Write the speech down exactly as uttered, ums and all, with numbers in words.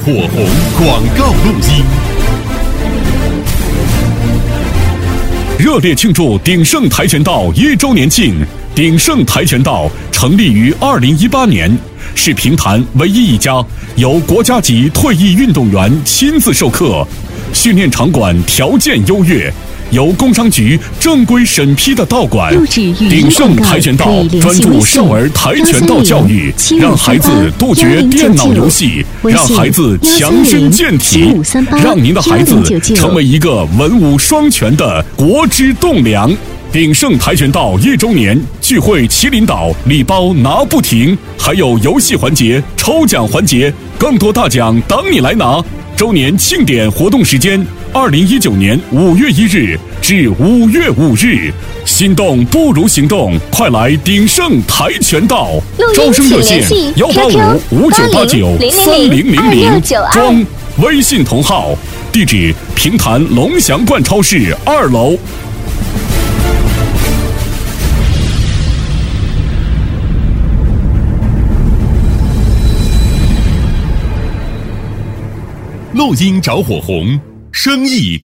火红广告录音。热烈庆祝鼎盛跆拳道一周年庆！鼎盛跆拳道成立于二零一八年，是平潭唯一一家由国家级退役运动员亲自授课、训练场馆条件优越、由工商局正规审批的道馆。鼎盛跆拳道专注少儿跆拳道教育，让孩子杜绝电脑游戏，让孩子强身健体，让您的孩子成为一个文武双全的国之栋梁。鼎盛跆拳道一周年聚会麒麟岛礼包拿不停，还有游戏环节、抽奖环节，更多大奖等你来拿。周年庆典活动时间：二零一九年五月一日至五月五日。心动不如行动，快来鼎盛跆拳道！招生热线：幺八五五九八九三零零零，装微信同号，地址：平潭龙祥冠超市二楼。录音找火红，生意